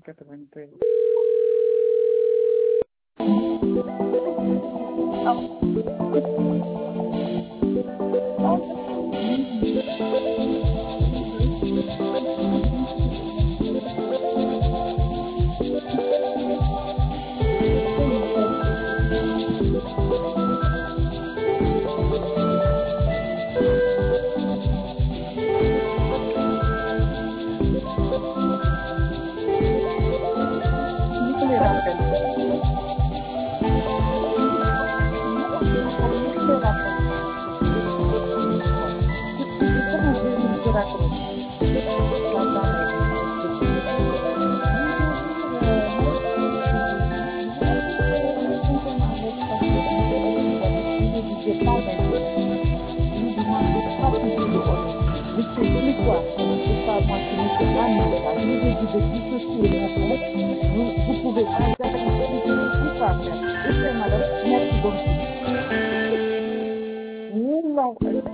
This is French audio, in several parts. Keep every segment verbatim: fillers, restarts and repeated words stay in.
quatre-vingt-treize. Je les rappelle. Je les rappelle. Comment je les rappelle? Vous pouvez pas tout faire. Ok, madame, merci beaucoup. Non,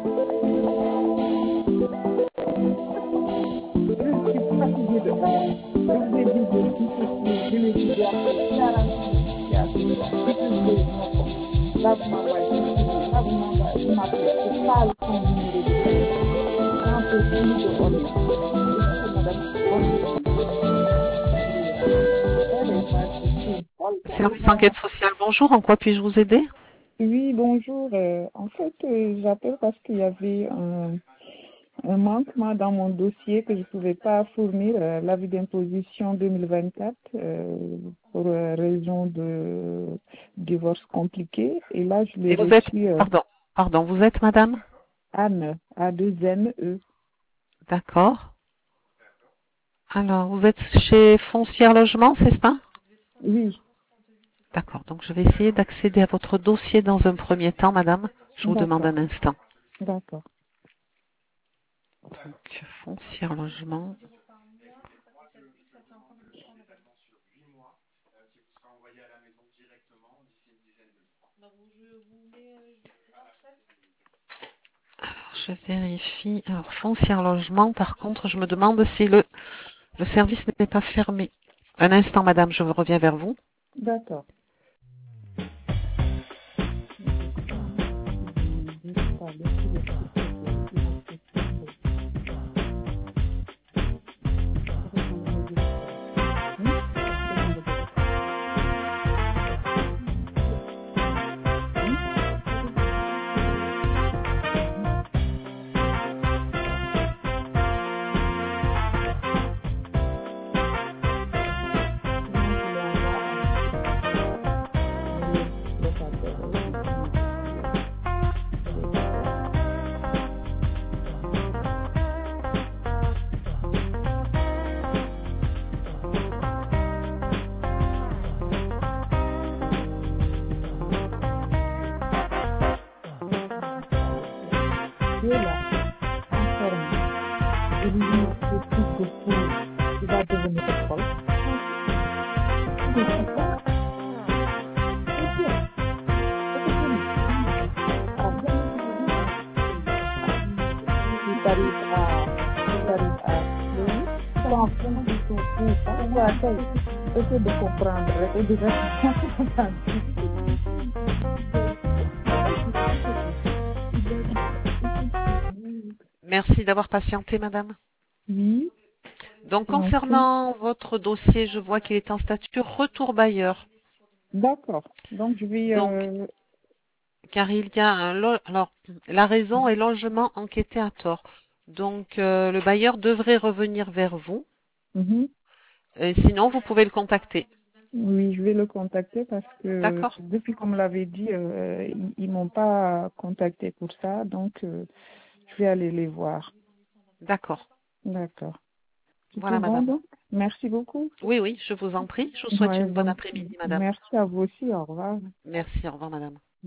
je suis fatiguée de ça. Je vous ai dit de dissocier, je l'ai dit après quarante-six là, vous m'envoyez, là, vous m'envoyez, vous m'appelez, c'est pas son numéro de téléphone. Quand c'est fini de voler, je suis madame, bonne Service enquête sociale, bonjour, en quoi puis-je vous aider? Oui, bonjour. Euh, en fait, euh, j'appelle parce qu'il y avait un, un manquement dans mon dossier que je ne pouvais pas fournir euh, l'avis d'imposition deux mille vingt-quatre euh, pour euh, raison de divorce compliqué. Et là, je l'ai Et vous êtes, reçu euh, pardon, pardon, vous êtes madame? Anne, A deux N E. D'accord. Alors, vous êtes chez Foncière Logement, c'est ça? Oui, D'accord, donc je vais essayer d'accéder à votre dossier dans un premier temps, madame. Je vous demande d'accord, un instant. d'accord. Donc, Foncière Logement. Alors, je vérifie. Alors, Foncière Logement, par contre, je me demande si le, le service n'est pas fermé. Un instant, madame, je reviens vers vous. D'accord. Là, informe. Et l'université de Pau, qui va devenir école. Je ne sais pas. C'est bien. C'est bien. Ah, il t'arrive à, il t'arrive à, oui, sans fond du tout, tout, ça, ou à tête. Essaie de comprendre, et de répondre. Merci d'avoir patienté, madame. Oui, Donc, je m'en prie. concernant votre dossier, je vois qu'il est en statut retour bailleur. D'accord. Donc, je vais, Donc, euh, car il y a un lo- alors la raison est logement enquêté à tort. Donc, euh, le bailleur devrait revenir vers vous. mhm. Et sinon, vous pouvez le contacter. Oui, je vais le contacter parce que D'accord? depuis qu'on me l'avait dit, euh, ils, ils m'ont pas contacté pour ça, donc euh, je vais aller les voir. D'accord. D'accord. C'est tout Voilà, bon madame. donc? Merci beaucoup. Oui, oui, je vous en prie. Je vous souhaite Ouais, une bonne donc, après-midi, madame. merci à vous aussi. Au revoir. Merci. Au revoir, madame.